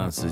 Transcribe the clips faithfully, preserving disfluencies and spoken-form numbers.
девятнадцать.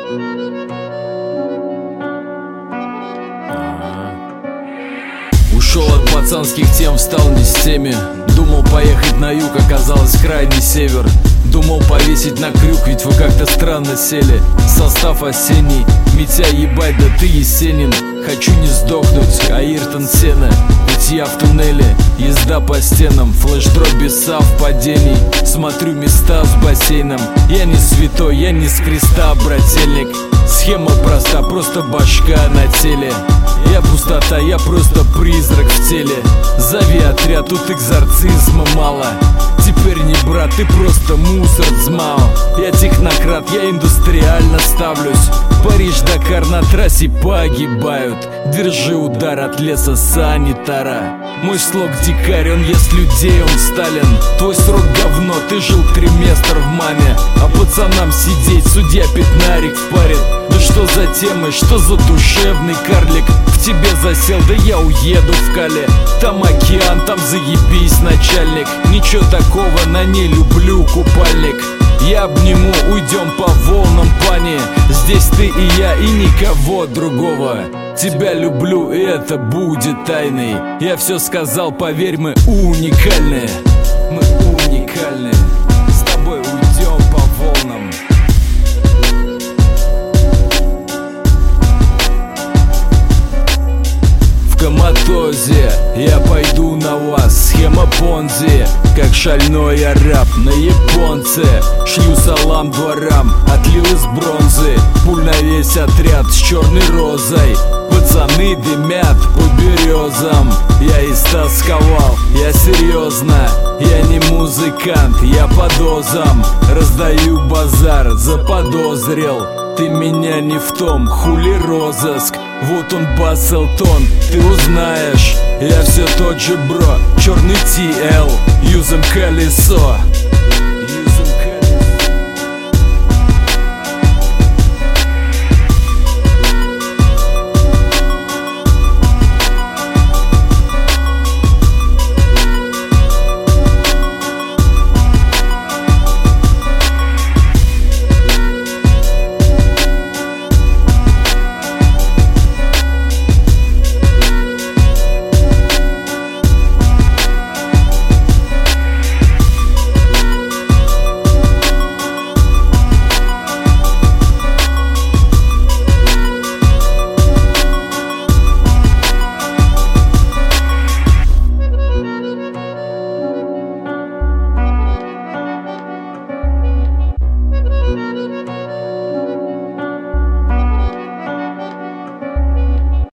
Ушел от пацанских тем, встал не с теми. Думал поехать на юг, оказалось крайний север. Думал повесить на крюк, ведь вы как-то странно сели. Состав осенний, Митя ебать, да ты Есенин. Хочу не сдохнуть, Аиртон Сена. Ведь я в туннеле, езда по стенам. Флеш-дроп без совпадений. Смотрю места с бассейном. Я не святой, я не с креста, брательник. Схема проста, просто башка на теле. Я пустота, я просто призрак в теле. Зови отряд, тут экзорцизма мало. Теперь не брат, ты просто мусор, дзмао. Я технократ, я индустриально ставлюсь. Париж, Дакар на трассе погибают. Держи удар от леса санитара. Мой слог дикарь, он ест людей, он Сталин. Твой срок говно, ты жил триместр в маме. А пацанам сидеть, судья пятнарик впарит. Ну что за темы, что за душевный карлик? В тебе засел, да я уеду в Кале. Там океан, там заебись, начальник. Ничего такого, на ней люблю купальник. Я обниму, уйдем по волнам, пани. Здесь ты и я, и никого другого. Тебя люблю, и это будет тайной. Я все сказал, поверь, мы уникальные. Мы уникальные. С тобой уйдем по волнам. В коматозе я пойду на вас. Схема Понзи, как шальной араб на японце. Шлю салам дворам, отлил из бронзы. Пуль на весь отряд с черной розой. Пацаны дымят по березам. Я истосковал, я серьезно. Я не музыкант, я по дозам. Раздаю базар, заподозрил. Ты меня не в том, хули розыск. Вот он Басселтон, ты узнаешь. Я все тот же бро, черный ти эл, юзом колесо.